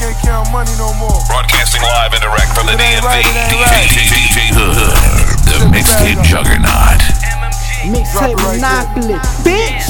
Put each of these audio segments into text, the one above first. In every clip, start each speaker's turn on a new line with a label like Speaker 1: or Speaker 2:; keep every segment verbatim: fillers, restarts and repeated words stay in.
Speaker 1: can't count money no more.
Speaker 2: Broadcasting live and direct from the D M V.
Speaker 1: Right, right.
Speaker 2: D J Hood, the mixtape juggernaut.
Speaker 3: Mixtape monopoly, bitch.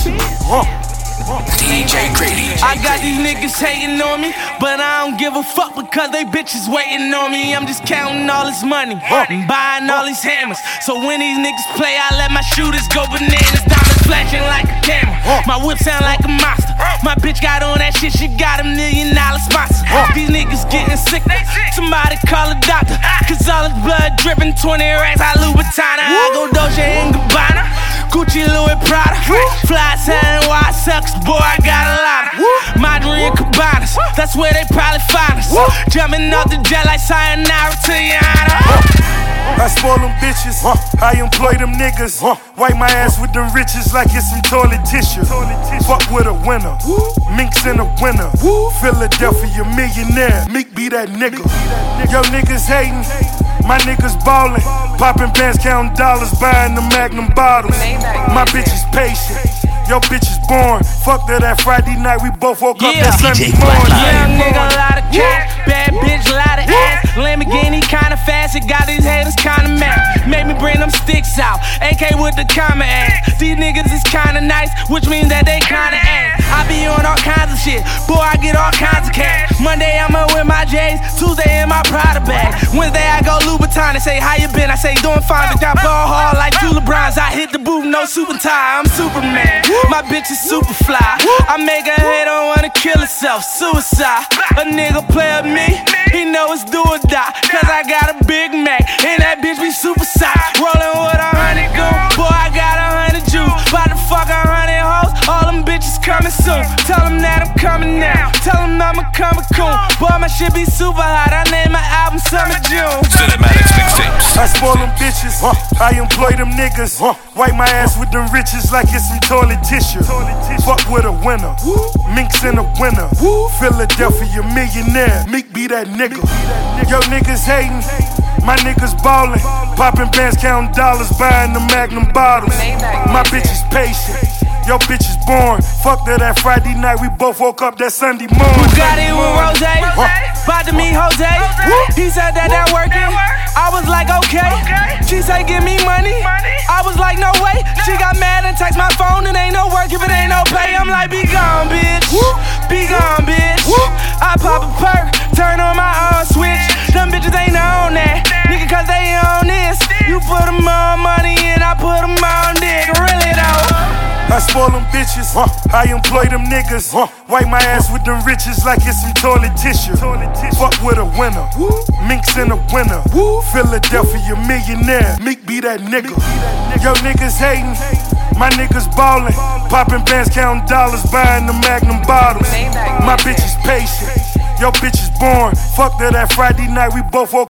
Speaker 2: D J Grady.
Speaker 4: I got these niggas hating on me, but I don't give a fuck because they bitches waiting on me. I'm just counting all this money and buying all these hammers. So when these niggas play, I let my shooters go bananas. Diamonds flashing like a camera. My whip sound like a monster. My bitch got on that shit, she got a million dollar sponsor. These niggas getting sick, somebody call a doctor. Cause all this blood dripping, twenty racks, I Louboutin. I go Dolce and Gabbana, Gucci, Louis, Prada. Fly selling white sucks, boy, I got a lot of Madrid and Cabanas, that's where they probably find us. Jumping off the jet like sayonara to your honor.
Speaker 1: I spoil them bitches, I employ them niggas. Wipe my ass with them riches like it's some toilet tissue. Fuck with a winner, Minx in a winner. Philadelphia millionaire, Meek be that nigga. Yo niggas hating, my niggas ballin'. Poppin' bands, counting dollars, buying the Magnum bottles. My bitch is patient, yo bitch is born. Fuck that, that Friday night, we both woke up
Speaker 4: Yeah.
Speaker 1: that Sunday morning.
Speaker 4: Young nigga, a lot of cash, bad bitch, a lot of ass. Lamborghini kinda fast, it got these haters kinda mad. Made me bring them sticks out, A K with the comma ass. These niggas is kinda nice, which means that they kinda ass. I be on all kinds of shit, boy, I get all kinds of cash. Monday I'm up with my J's, Tuesday in my Prada bag. Wednesday I go Louboutin, they say, how you been? I say, doing fine, bitch, I ball hard like two LeBrons. I hit the booth, no super tie, I'm Superman. My bitch is super fly. I make a hater wanna kill herself, suicide. A nigga play with me, he know it's do or die. Cause I got a Big Mac, and that bitch be super size. Rollin' with a hundred goon, boy, I got a hundred Jews. Bout to fuck a hundred hoes, all them bitches coming soon. Tell them that I'm coming now, tell them I'm a coming coon. Boy, my shit be super hot, I name my album Summer June.
Speaker 2: Cinematics mixtapes.
Speaker 1: I spoil them bitches, I employ them niggas. Wipe my ass with them riches like it's some toilet tissue. Fuck with a winner, Minx in a winner. Philadelphia millionaire, Meek be that nigga. Yo niggas hating, my niggas ballin'. Poppin' bands, counting dollars, buying the Magnum bottles. My bitch is patient, yo bitch is born. Fuck that, that Friday night, we both woke up that Sunday morning.
Speaker 4: Got it with Rose, about to meet Jose. He said that that working, I was like okay. She said give me money, I was like no way. She got mad and text my phone and ain't no work if it ain't no pay. I'm like be gone bitch, be gone bitch. I pop a perk, turn on my own switch. Them bitches ain't on that, nigga, cause they on this. You put them on money and I put them on dick, really though.
Speaker 1: I spoil them bitches, I employ them niggas. Wipe my ass with them riches like it's some toilet tissue. Fuck with a winner, Minx in a winner. Philadelphia millionaire, Meek be that nigga. Yo niggas hating, my niggas ballin'. Poppin' bands, counting dollars, buying the Magnum bottles. My bitch is patient, yo bitch is born. Fuck that, that Friday night, we both woke